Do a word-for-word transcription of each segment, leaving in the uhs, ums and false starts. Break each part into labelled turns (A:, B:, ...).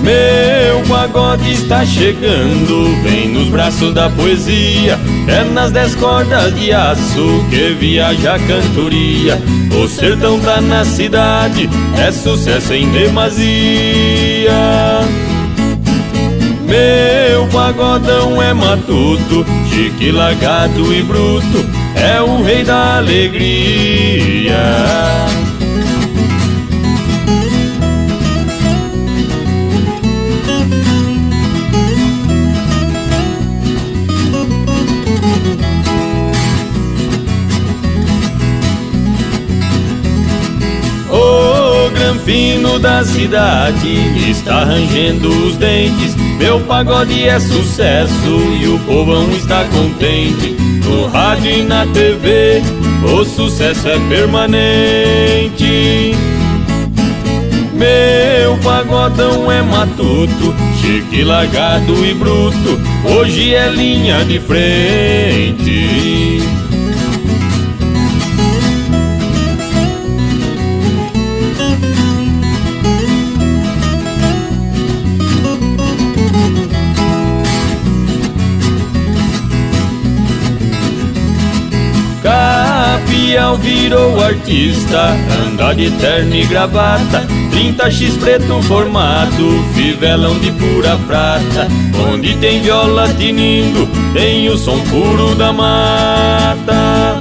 A: Meu pagode está chegando, vem nos braços da poesia, é nas dez cordas de aço que viaja a cantoria. O sertão tá na cidade, é sucesso em demasia. Meu pagodão é matuto, chique, largado e bruto, é o rei da alegria. O granfino da cidade está rangendo os dentes, meu pagode é sucesso e o povão está contente. No rádio e na T V o sucesso é permanente. Meu pagodão é matuto, chique, largado e bruto, hoje é linha de frente. Capial virou artista, anda de terno e gravata, trinta x preto formado, fivelão de pura prata. Onde tem viola tinindo, tem o som puro da mata.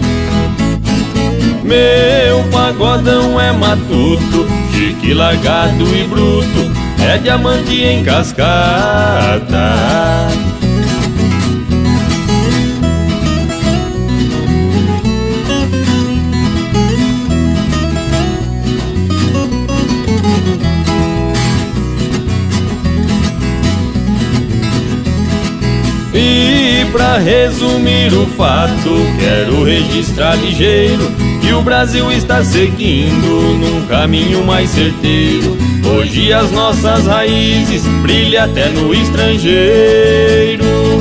A: Meu pagodão é matuto, chique, largado e bruto, é diamante em cascata. E pra resumir o fato, quero registrar ligeiro que o Brasil está seguindo num caminho mais certeiro. Hoje as nossas raízes brilham até no estrangeiro.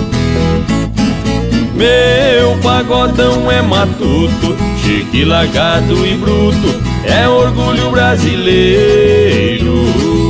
A: Meu pagodão é matuto, chique, largado e bruto, é orgulho brasileiro.